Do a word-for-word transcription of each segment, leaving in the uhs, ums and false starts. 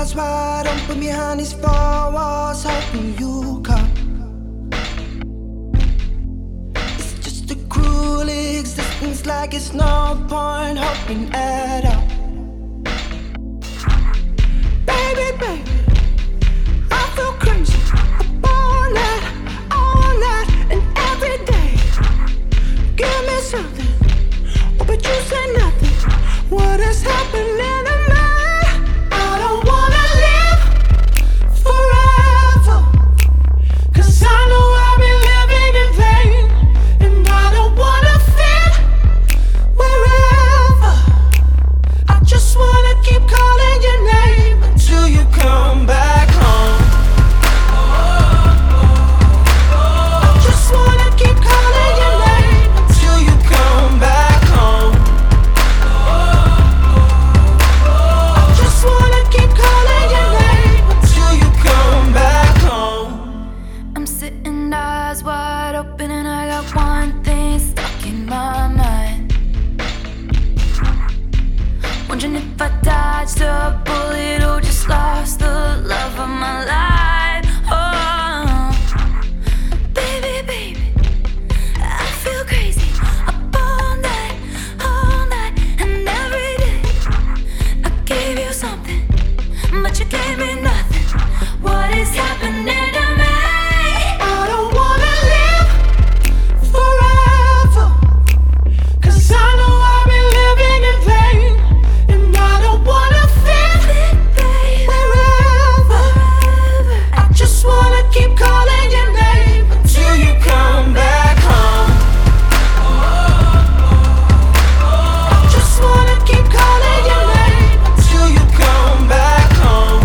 eyes wide open behind these four walls, hoping you come. It's just a cruel existence, like it's no point hoping at all. Baby, baby, I feel crazy up all night, all night, and every day. Give me something, oh, but you say nothing. What is happening to me? I don't wanna live forever, 'cause I know I've been living in vain, and I don't wanna fit wherever. I just wanna keep calling your name until you come back home. I just wanna keep calling your name until you come back home. I just wanna keep calling your name until you come back home. I'm sitting eyes wide open and I got one thing stuck in my mind. Wondering if I dodged a bullet or just lost the love of my life. Oh, baby, baby, I feel crazy up all night, all night, and every day. I gave you something, but you gave me nothing. What is happening to me? I don't wanna live forever, 'cause I know I've been living in vain, and I don't wanna fit wherever. I just wanna keep calling your name until you come back home. I just wanna keep calling your name until you come back home.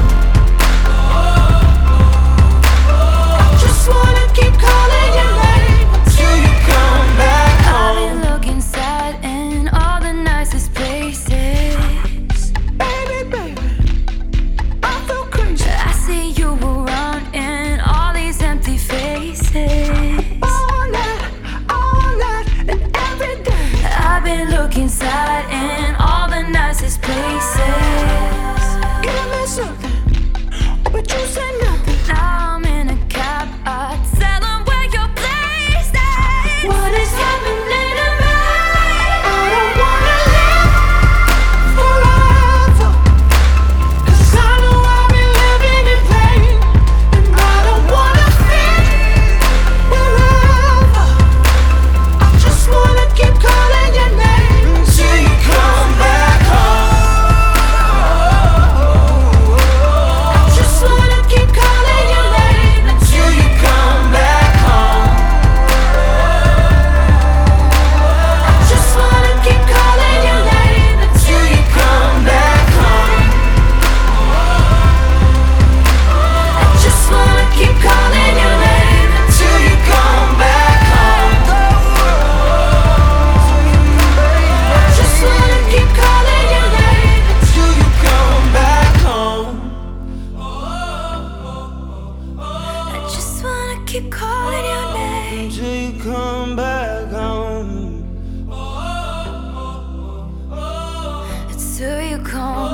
I just wanna keep calling your name until you come back I've home. been looking sad in all the nicest places. Baby, baby, I feel crazy. I see you around in all these empty faces. All night, all night, and every day. I've been looking sad in all the nicest places. Give me something, oh, but you say nothing. Now I'm in a cab, I tell them where your place is. What is happening to me? I don't wanna live forever, 'cause I know I've been living in vain, and I don't wanna fit wherever. I just wanna keep calling your name until you come back home. I just wanna keep calling your name until you come back home. I just wanna keep calling your name until you come back home. I just wanna keep calling your name until you come back home. I just wanna keep calling your name until you come back home. I just wanna keep calling your name Until you come back home. until you come